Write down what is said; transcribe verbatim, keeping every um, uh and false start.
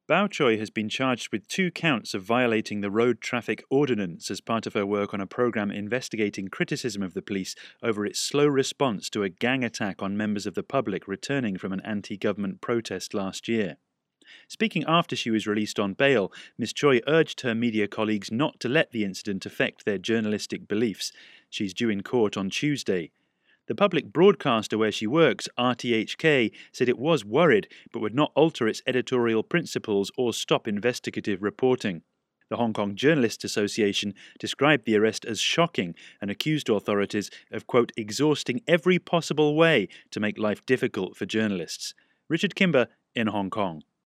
Bao Choi has been charged with two counts of violating the road traffic ordinance as part of her work on a program investigating criticism of the police over its slow response to a gang attack on members of the public returning from an anti-government protest last year. Speaking after she was released on bail, Miz Choi urged her media colleagues not to let the incident affect their journalistic beliefs. She's due in court on Tuesday. The public broadcaster where she works, R T H K, said it was worried but would not alter its editorial principles or stop investigative reporting. The Hong Kong Journalists Association described the arrest as shocking and accused authorities of, quote, exhausting every possible way to make life difficult for journalists. Richard Kimber in Hong Kong.